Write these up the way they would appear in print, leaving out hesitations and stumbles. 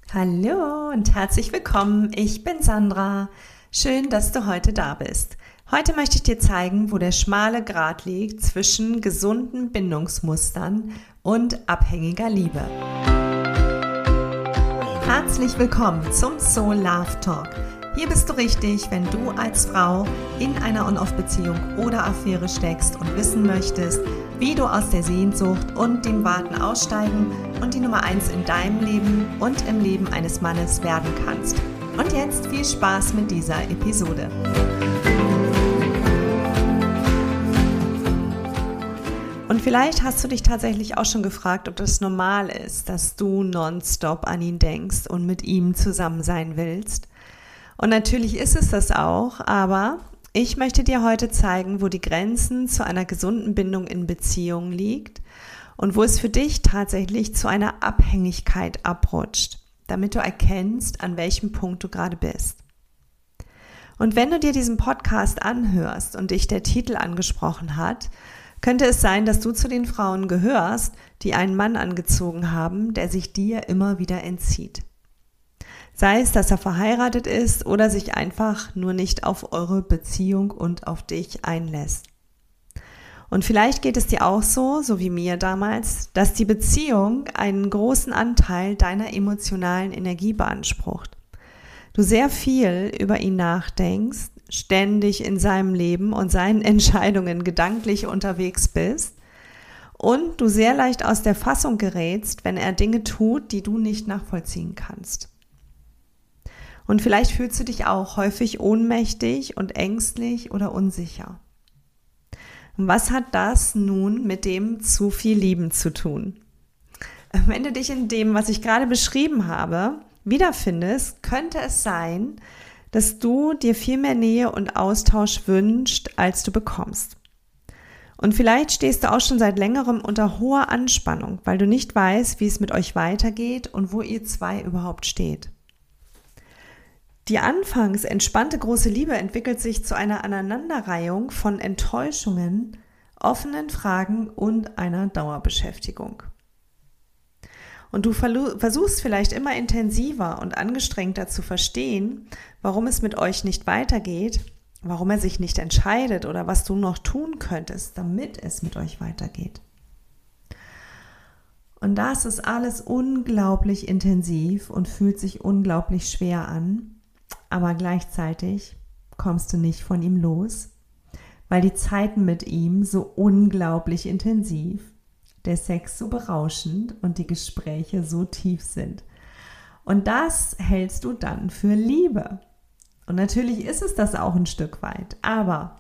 Hallo und herzlich willkommen, ich bin Sandra. Schön, dass du heute da bist. Heute möchte ich dir zeigen, wo der schmale Grat liegt zwischen gesunden Bindungsmustern und abhängiger Liebe. Herzlich willkommen zum Soul Love Talk. Hier bist du richtig, wenn du als Frau in einer On-Off-Beziehung oder Affäre steckst und wissen möchtest, wie du aus der Sehnsucht und dem Warten aussteigen und die Nummer 1 in deinem Leben und im Leben eines Mannes werden kannst. Und jetzt viel Spaß mit dieser Episode. Und vielleicht hast du dich tatsächlich auch schon gefragt, ob das normal ist, dass du nonstop an ihn denkst und mit ihm zusammen sein willst. Und natürlich ist es das auch, aber ich möchte dir heute zeigen, wo die Grenzen zu einer gesunden Bindung in Beziehungen liegt und wo es für dich tatsächlich zu einer Abhängigkeit abrutscht, damit du erkennst, an welchem Punkt du gerade bist. Und wenn du dir diesen Podcast anhörst und dich der Titel angesprochen hat, könnte es sein, dass du zu den Frauen gehörst, die einen Mann angezogen haben, der sich dir immer wieder entzieht. Sei es, dass er verheiratet ist oder sich einfach nur nicht auf eure Beziehung und auf dich einlässt. Und vielleicht geht es dir auch so wie mir damals, dass die Beziehung einen großen Anteil deiner emotionalen Energie beansprucht. Du sehr viel über ihn nachdenkst, ständig in seinem Leben und seinen Entscheidungen gedanklich unterwegs bist und du sehr leicht aus der Fassung gerätst, wenn er Dinge tut, die du nicht nachvollziehen kannst. Und vielleicht fühlst du dich auch häufig ohnmächtig und ängstlich oder unsicher. Und was hat das nun mit dem zu viel Lieben zu tun? Wenn du dich in dem, was ich gerade beschrieben habe, wiederfindest, könnte es sein, dass du dir viel mehr Nähe und Austausch wünschst, als du bekommst. Und vielleicht stehst du auch schon seit längerem unter hoher Anspannung, weil du nicht weißt, wie es mit euch weitergeht und wo ihr zwei überhaupt steht. Die anfangs entspannte große Liebe entwickelt sich zu einer Aneinanderreihung von Enttäuschungen, offenen Fragen und einer Dauerbeschäftigung. Und du versuchst vielleicht immer intensiver und angestrengter zu verstehen, warum es mit euch nicht weitergeht, warum er sich nicht entscheidet oder was du noch tun könntest, damit es mit euch weitergeht. Und das ist alles unglaublich intensiv und fühlt sich unglaublich schwer an. Aber gleichzeitig kommst du nicht von ihm los, weil die Zeiten mit ihm so unglaublich intensiv, der Sex so berauschend und die Gespräche so tief sind. Und das hältst du dann für Liebe. Und natürlich ist es das auch ein Stück weit, aber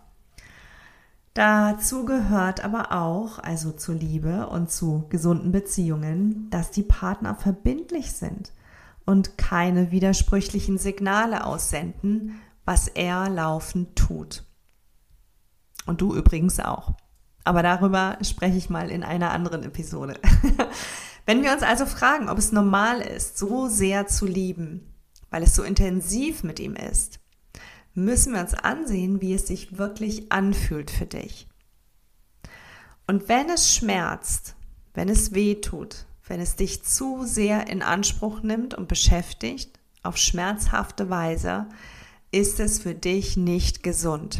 dazu gehört aber auch, also zur Liebe und zu gesunden Beziehungen, dass die Partner verbindlich sind und keine widersprüchlichen Signale aussenden, was er laufend tut. Und du übrigens auch. Aber darüber spreche ich mal in einer anderen Episode. Wenn wir uns also fragen, ob es normal ist, so sehr zu lieben, weil es so intensiv mit ihm ist, müssen wir uns ansehen, wie es sich wirklich anfühlt für dich. Und wenn es schmerzt, wenn es weh tut, wenn es dich zu sehr in Anspruch nimmt und beschäftigt, auf schmerzhafte Weise, ist es für dich nicht gesund.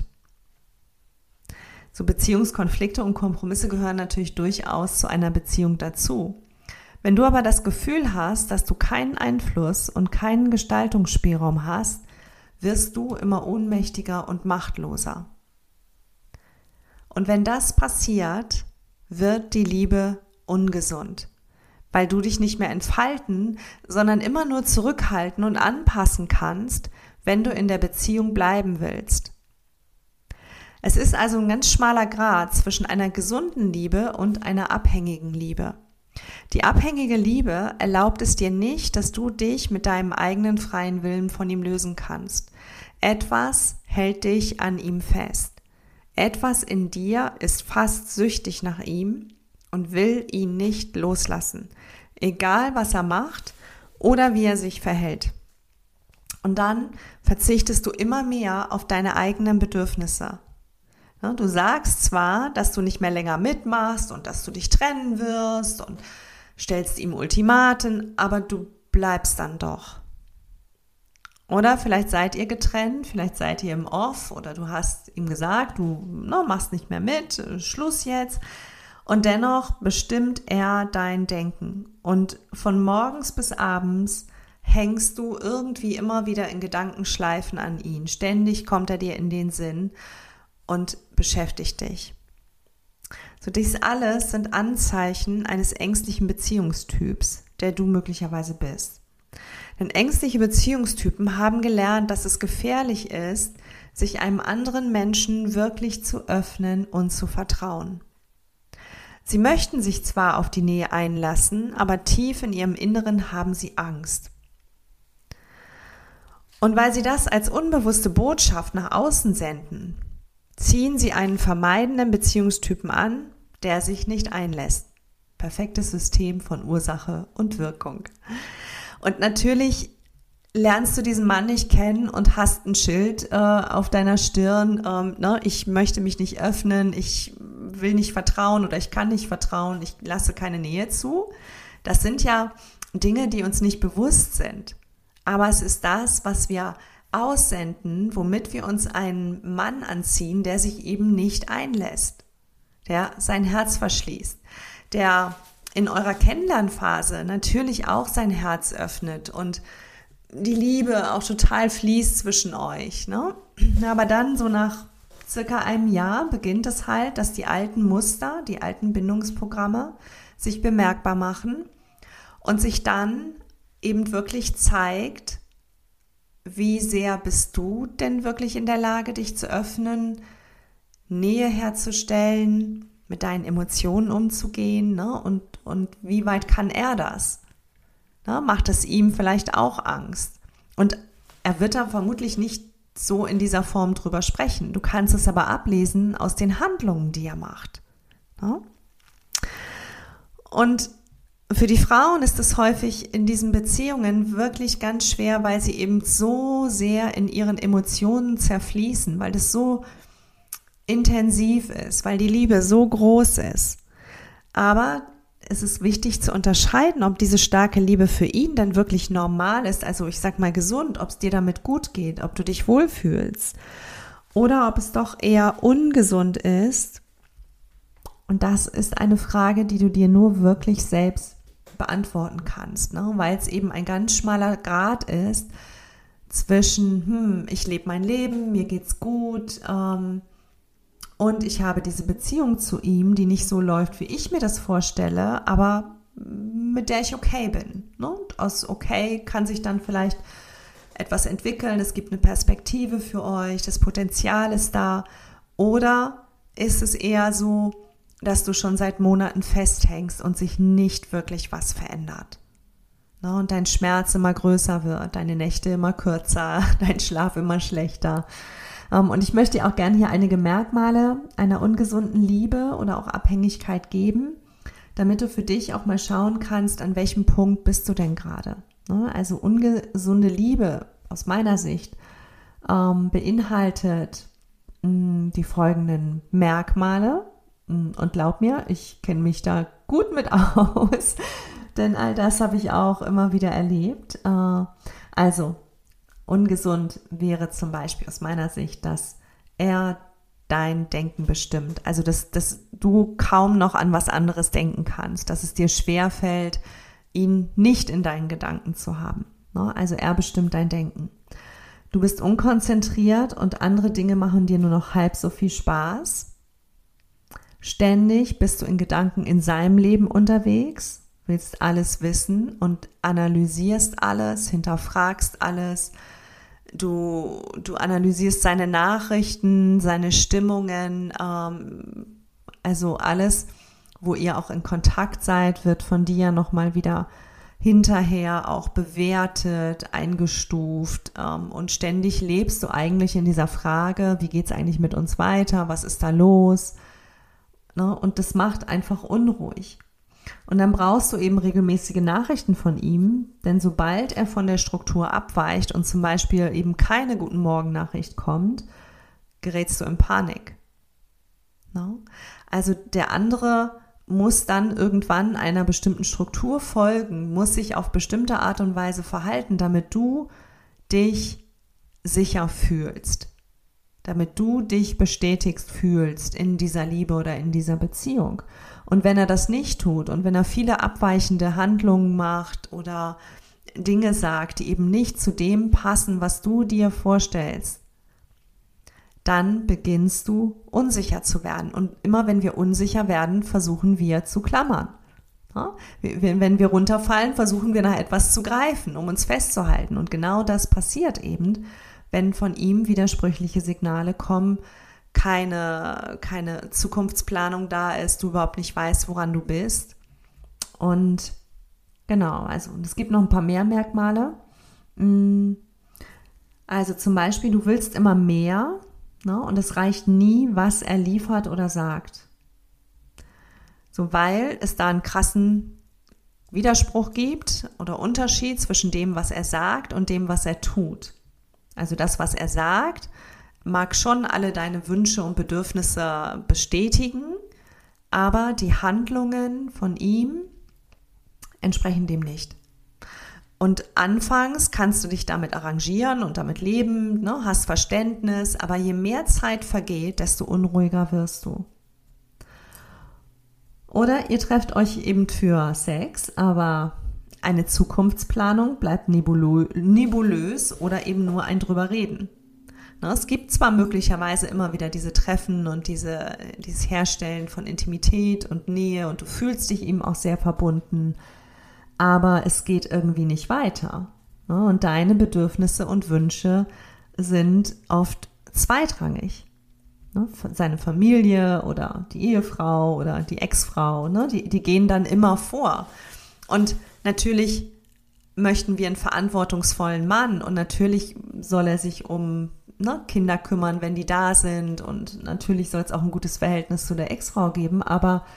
So Beziehungskonflikte und Kompromisse gehören natürlich durchaus zu einer Beziehung dazu. Wenn du aber das Gefühl hast, dass du keinen Einfluss und keinen Gestaltungsspielraum hast, wirst du immer ohnmächtiger und machtloser. Und wenn das passiert, wird die Liebe ungesund, weil du dich nicht mehr entfalten, sondern immer nur zurückhalten und anpassen kannst, wenn du in der Beziehung bleiben willst. Es ist also ein ganz schmaler Grat zwischen einer gesunden Liebe und einer abhängigen Liebe. Die abhängige Liebe erlaubt es dir nicht, dass du dich mit deinem eigenen freien Willen von ihm lösen kannst. Etwas hält dich an ihm fest. Etwas in dir ist fast süchtig nach ihm und will ihn nicht loslassen, egal was er macht oder wie er sich verhält. Und dann verzichtest du immer mehr auf deine eigenen Bedürfnisse. Du sagst zwar, dass du nicht mehr länger mitmachst und dass du dich trennen wirst und stellst ihm Ultimaten, aber du bleibst dann doch. Oder vielleicht seid ihr getrennt, vielleicht seid ihr im Off oder du hast ihm gesagt, du machst nicht mehr mit, Schluss jetzt. Und dennoch bestimmt er dein Denken. Und von morgens bis abends hängst du irgendwie immer wieder in Gedankenschleifen an ihn. Ständig kommt er dir in den Sinn und beschäftigt dich. So, dies alles sind Anzeichen eines ängstlichen Beziehungstyps, der du möglicherweise bist. Denn ängstliche Beziehungstypen haben gelernt, dass es gefährlich ist, sich einem anderen Menschen wirklich zu öffnen und zu vertrauen. Sie möchten sich zwar auf die Nähe einlassen, aber tief in ihrem Inneren haben sie Angst. Und weil sie das als unbewusste Botschaft nach außen senden, ziehen sie einen vermeidenden Beziehungstypen an, der sich nicht einlässt. Perfektes System von Ursache und Wirkung. Und natürlich lernst du diesen Mann nicht kennen und hast ein Schild auf deiner Stirn, ich möchte mich nicht öffnen, ich will nicht vertrauen oder ich kann nicht vertrauen, ich lasse keine Nähe zu. Das sind ja Dinge, die uns nicht bewusst sind. Aber es ist das, was wir aussenden, womit wir uns einen Mann anziehen, der sich eben nicht einlässt, der sein Herz verschließt, der in eurer Kennenlernphase natürlich auch sein Herz öffnet und die Liebe auch total fließt zwischen euch, ne? Aber dann so nach circa einem Jahr beginnt es halt, dass die alten Muster, die alten Bindungsprogramme sich bemerkbar machen und sich dann eben wirklich zeigt, wie sehr bist du denn wirklich in der Lage, dich zu öffnen, Nähe herzustellen, mit deinen Emotionen umzugehen, ne? Und wie weit kann er das? Ne? Macht es ihm vielleicht auch Angst? Und er wird da vermutlich nicht so in dieser Form drüber sprechen. Du kannst es aber ablesen aus den Handlungen, die er macht. Ne? Und für die Frauen ist es häufig in diesen Beziehungen wirklich ganz schwer, weil sie eben so sehr in ihren Emotionen zerfließen, weil das so intensiv ist, weil die Liebe so groß ist. Aber es ist wichtig zu unterscheiden, ob diese starke Liebe für ihn dann wirklich normal ist, also ich sag mal gesund, ob es dir damit gut geht, ob du dich wohlfühlst oder ob es doch eher ungesund ist. Und das ist eine Frage, die du dir nur wirklich selbst beantworten kannst, ne? Weil es eben ein ganz schmaler Grat ist zwischen, ich lebe mein Leben, mir geht's gut, und ich habe diese Beziehung zu ihm, die nicht so läuft, wie ich mir das vorstelle, aber mit der ich okay bin. Ne? Und aus okay kann sich dann vielleicht etwas entwickeln, es gibt eine Perspektive für euch, das Potenzial ist da. Oder ist es eher so, dass du schon seit Monaten festhängst und sich nicht wirklich was verändert? Ne? Und dein Schmerz immer größer wird, deine Nächte immer kürzer, dein Schlaf immer schlechter. Und ich möchte dir auch gerne hier einige Merkmale einer ungesunden Liebe oder auch Abhängigkeit geben, damit du für dich auch mal schauen kannst, an welchem Punkt bist du denn gerade. Also ungesunde Liebe aus meiner Sicht beinhaltet die folgenden Merkmale. Und glaub mir, ich kenne mich da gut mit aus, denn all das habe ich auch immer wieder erlebt. Also ungesund wäre zum Beispiel aus meiner Sicht, dass er dein Denken bestimmt. Also dass du kaum noch an was anderes denken kannst, dass es dir schwerfällt, ihn nicht in deinen Gedanken zu haben. Also er bestimmt dein Denken. Du bist unkonzentriert und andere Dinge machen dir nur noch halb so viel Spaß. Ständig bist du in Gedanken in seinem Leben unterwegs, willst alles wissen und analysierst alles, hinterfragst alles. Du analysierst seine Nachrichten, seine Stimmungen, also alles, wo ihr auch in Kontakt seid, wird von dir nochmal wieder hinterher auch bewertet, eingestuft, und ständig lebst du eigentlich in dieser Frage, wie geht's eigentlich mit uns weiter, was ist da los? Ne? Und das macht einfach unruhig. Und dann brauchst du eben regelmäßige Nachrichten von ihm, denn sobald er von der Struktur abweicht und zum Beispiel eben keine Guten Morgen-Nachricht kommt, gerätst du in Panik. No? Also der andere muss dann irgendwann einer bestimmten Struktur folgen, muss sich auf bestimmte Art und Weise verhalten, damit du dich sicher fühlst, damit du dich bestätigt fühlst in dieser Liebe oder in dieser Beziehung. Und wenn er das nicht tut und wenn er viele abweichende Handlungen macht oder Dinge sagt, die eben nicht zu dem passen, was du dir vorstellst, dann beginnst du unsicher zu werden. Und immer wenn wir unsicher werden, versuchen wir zu klammern. Ja? Wenn wir runterfallen, versuchen wir nach etwas zu greifen, um uns festzuhalten. Und genau das passiert eben, wenn von ihm widersprüchliche Signale kommen, keine Zukunftsplanung da ist, du überhaupt nicht weißt, woran du bist. Und genau, also es gibt noch ein paar mehr Merkmale. Also zum Beispiel, du willst immer mehr, ne, und es reicht nie, was er liefert oder sagt. So, weil es da einen krassen Widerspruch gibt oder Unterschied zwischen dem, was er sagt und dem, was er tut. Also das, was er sagt, mag schon alle deine Wünsche und Bedürfnisse bestätigen, aber die Handlungen von ihm entsprechen dem nicht. Und anfangs kannst du dich damit arrangieren und damit leben, ne, hast Verständnis, aber je mehr Zeit vergeht, desto unruhiger wirst du. Oder ihr trefft euch eben für Sex, aber eine Zukunftsplanung bleibt nebulös oder eben nur ein drüber reden. Es gibt zwar möglicherweise immer wieder diese Treffen und dieses Herstellen von Intimität und Nähe und du fühlst dich ihm auch sehr verbunden, aber es geht irgendwie nicht weiter. Und deine Bedürfnisse und Wünsche sind oft zweitrangig. Seine Familie oder die Ehefrau oder die Ex-Frau, die gehen dann immer vor. Und natürlich möchten wir einen verantwortungsvollen Mann und natürlich soll er sich um Kinder kümmern, wenn die da sind und natürlich soll es auch ein gutes Verhältnis zu der Ex-Frau geben, aber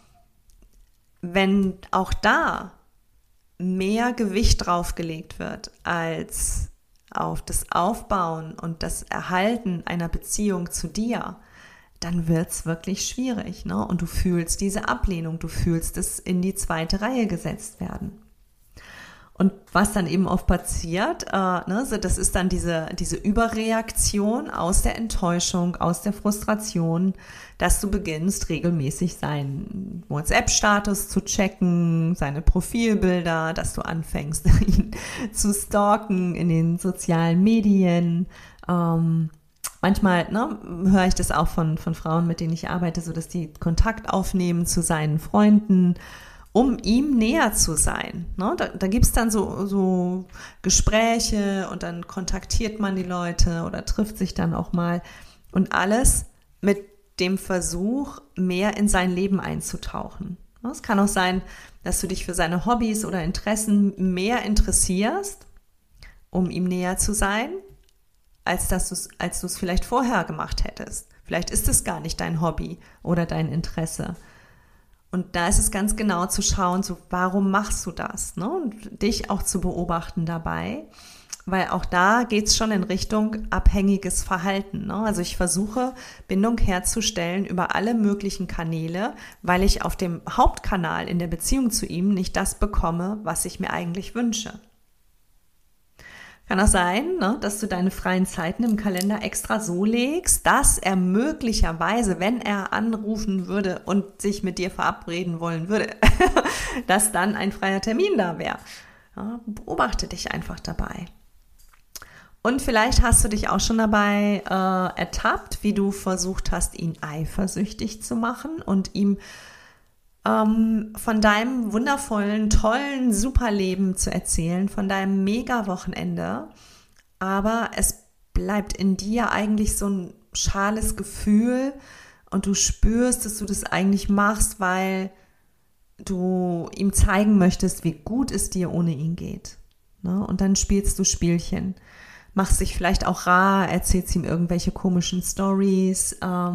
wenn auch da mehr Gewicht draufgelegt wird als auf das Aufbauen und das Erhalten einer Beziehung zu dir, dann wird es wirklich schwierig, ne? Und du fühlst diese Ablehnung, du fühlst es in die zweite Reihe gesetzt werden. Und was dann eben oft passiert, das ist dann diese Überreaktion aus der Enttäuschung, aus der Frustration, dass du beginnst, regelmäßig seinen WhatsApp-Status zu checken, seine Profilbilder, dass du anfängst, ihn zu stalken in den sozialen Medien. Manchmal höre ich das auch von Frauen, mit denen ich arbeite, so dass die Kontakt aufnehmen zu seinen Freunden, um ihm näher zu sein. Da gibt es dann so Gespräche und dann kontaktiert man die Leute oder trifft sich dann auch mal und alles mit dem Versuch, mehr in sein Leben einzutauchen. Es kann auch sein, dass du dich für seine Hobbys oder Interessen mehr interessierst, um ihm näher zu sein, als du es vielleicht vorher gemacht hättest. Vielleicht ist es gar nicht dein Hobby oder dein Interesse. Und da ist es ganz genau zu schauen, so warum machst du das? Und dich auch zu beobachten dabei, weil auch da geht es schon in Richtung abhängiges Verhalten. Also ich versuche, Bindung herzustellen über alle möglichen Kanäle, weil ich auf dem Hauptkanal in der Beziehung zu ihm nicht das bekomme, was ich mir eigentlich wünsche. Kann auch sein, dass du deine freien Zeiten im Kalender extra so legst, dass er möglicherweise, wenn er anrufen würde und sich mit dir verabreden wollen würde, dass dann ein freier Termin da wäre. Ja, beobachte dich einfach dabei. Und vielleicht hast du dich auch schon dabei ertappt, wie du versucht hast, ihn eifersüchtig zu machen und ihm von deinem wundervollen, tollen Superleben zu erzählen, von deinem Mega-Wochenende, aber es bleibt in dir eigentlich so ein schales Gefühl und du spürst, dass du das eigentlich machst, weil du ihm zeigen möchtest, wie gut es dir ohne ihn geht. Und dann spielst du Spielchen, machst dich vielleicht auch rar, erzählst ihm irgendwelche komischen Stories,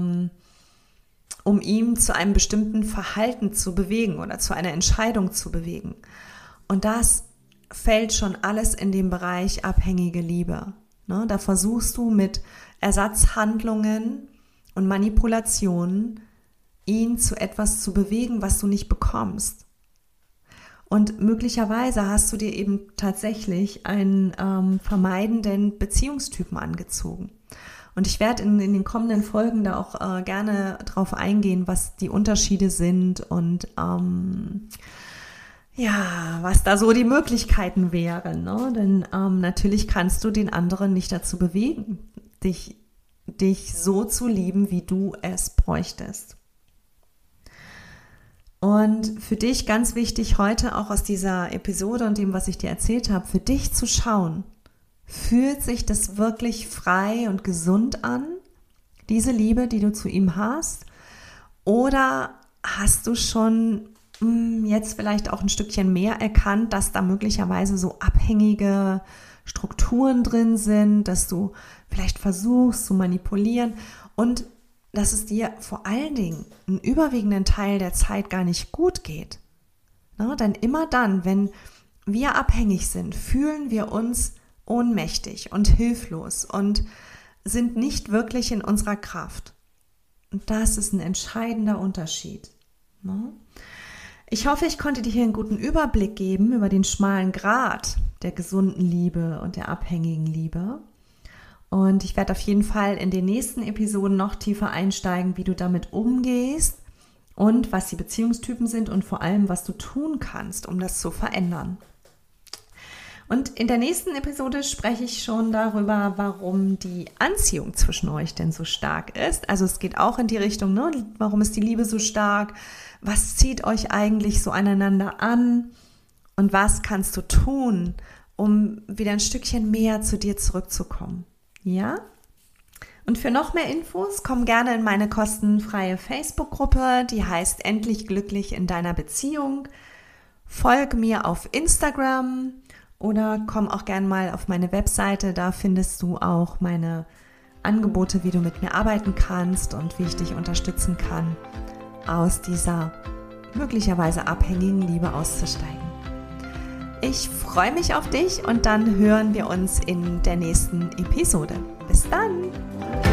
um ihn zu einem bestimmten Verhalten zu bewegen oder zu einer Entscheidung zu bewegen. Und das fällt schon alles in den Bereich abhängige Liebe. Da versuchst du mit Ersatzhandlungen und Manipulationen ihn zu etwas zu bewegen, was du nicht bekommst. Und möglicherweise hast du dir eben tatsächlich einen vermeidenden Beziehungstypen angezogen. Und ich werde in den kommenden Folgen da auch gerne drauf eingehen, was die Unterschiede sind und was da so die Möglichkeiten wären. Ne? Denn natürlich kannst du den anderen nicht dazu bewegen, dich so zu lieben, wie du es bräuchtest. Und für dich ganz wichtig heute auch aus dieser Episode und dem, was ich dir erzählt habe, für dich zu schauen, fühlt sich das wirklich frei und gesund an, diese Liebe, die du zu ihm hast? Oder hast du schon jetzt vielleicht auch ein Stückchen mehr erkannt, dass da möglicherweise so abhängige Strukturen drin sind, dass du vielleicht versuchst zu manipulieren und dass es dir vor allen Dingen einen überwiegenden Teil der Zeit gar nicht gut geht. Na, denn immer dann, wenn wir abhängig sind, fühlen wir uns ohnmächtig und hilflos und sind nicht wirklich in unserer Kraft. Und das ist ein entscheidender Unterschied. Na? Ich hoffe, ich konnte dir hier einen guten Überblick geben über den schmalen Grat der gesunden Liebe und der abhängigen Liebe. Und ich werde auf jeden Fall in den nächsten Episoden noch tiefer einsteigen, wie du damit umgehst und was die Beziehungstypen sind und vor allem, was du tun kannst, um das zu verändern. Und in der nächsten Episode spreche ich schon darüber, warum die Anziehung zwischen euch denn so stark ist. Also es geht auch in die Richtung, ne? Warum ist die Liebe so stark? Was zieht euch eigentlich so aneinander an? Und was kannst du tun, um wieder ein Stückchen mehr zu dir zurückzukommen? Ja? Und für noch mehr Infos komm gerne in meine kostenfreie Facebook-Gruppe, die heißt Endlich glücklich in deiner Beziehung. Folg mir auf Instagram oder komm auch gerne mal auf meine Webseite, da findest du auch meine Angebote, wie du mit mir arbeiten kannst und wie ich dich unterstützen kann, aus dieser möglicherweise abhängigen Liebe auszusteigen. Ich freue mich auf dich und dann hören wir uns in der nächsten Episode. Bis dann!